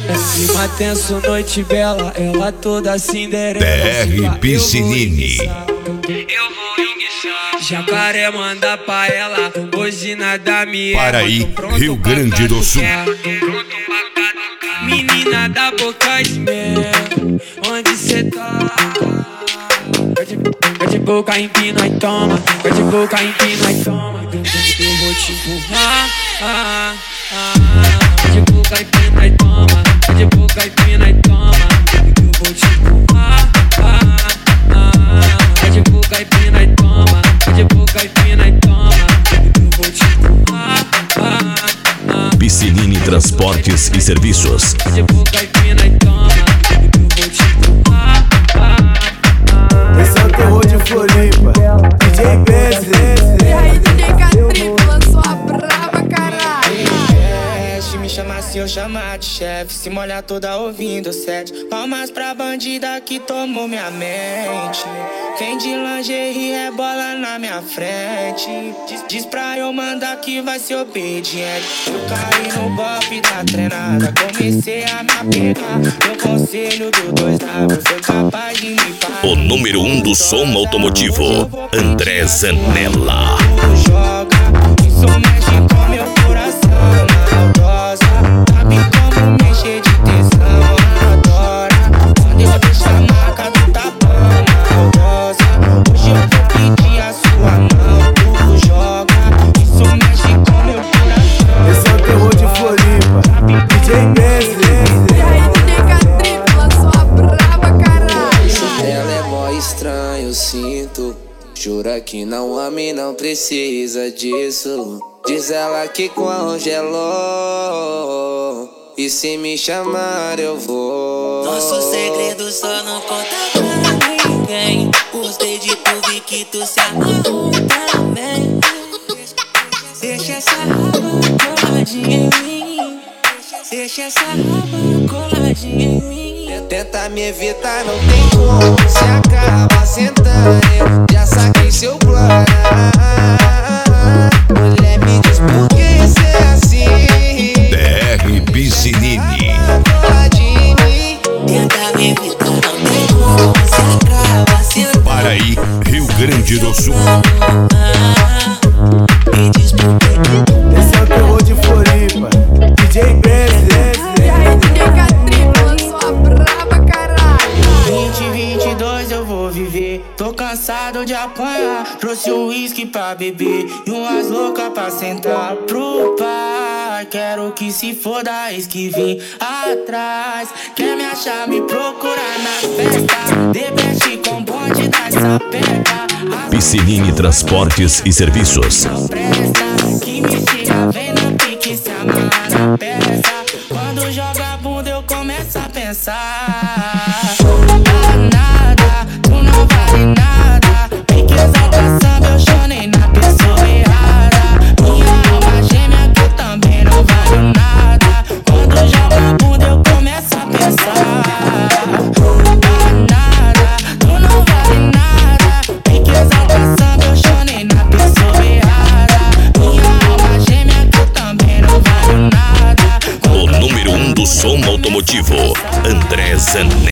Clima tenso, noite bela, ela toda Cinderela. DR Piscinini. Eu vou enguiçar. Jacaré manda pra ela, hoje nada me Paraí, Rio Grande do Sul. Menina da boca de mel, onde cê tá? Vai de boca, empina e toma. Vai de boca, empina e toma. Eu vou te empurrar. Vai de boca, empina e toma. Vai de boca, empina e toma. Eu vou te empurrar. Vai de boca, empina e toma. Vai de boca, empina e toma. Eu vou te empurrar. Piscinini Transportes e Serviços. Vai de boca, empina e toma. Eu vou te empurrar. Esse é o terror de Floripa, DJ BZ. E aí, DJ Catrico, lançou a brava, caralho. Me chama se eu chamar de chefe, se molhar toda ouvindo sete. Palmas pra bandida que tomou minha mente. Vem de lingerie, rebola na minha frente. Diz pra eu mandar que vai ser obediente. Eu caí no golpe da treinada, comecei a me apegar. Meu conselho do 2W foi capaz de me parar. O número 1 do som automotivo, André Zanella. Joga, isso mexe com meu coração. Maldosa, sabe como mexer de tesão. Adora, quando eu deixo a marca do tapão. Maldosa, hoje eu vou pedir a sua mão. Tu joga, isso mexe com meu coração. Esse é o terror de Floripa, DJ BZ. E aí, DJ Catrico, lançou a brava, caralho. Ela é mó estranho, eu sinto. Jura que não ama e não precisa disso. Diz ela que congelou, e se me chamar eu vou. Nosso segredo só não conta pra ninguém. Gostei de tu, vi que tu se amarrou também. Deixa essa raba coladinha em mim. Deixa essa raba coladinha em mim. Tenta me evitar, não tem como. Se acaba sentando, eu já saquei seu plano. Mulher, me diz por que cê é assim. DR Piscinini. Tenta me evitar, não tem como. Se acaba sentando. Paraí, Rio Grande do Sul. Me diz por que. Esse é o terror de Floripa, DJ BZ. E aí, DJ Catrico, lançou a brava, caralho. 2022 eu vou viver. Tô cansado de apanhar. Trouxe o uísque pra beber e umas loucas pra sentar pro pai. Quero que se foda, eis que vim atrás. Quer me achar, me procurar na festa. Debete com bonde da sapeca. Piscinini Transportes e Serviços. Não presta, que me tira, vem no pique, se amarra na peça. Quando joga a bunda eu começo a pensar.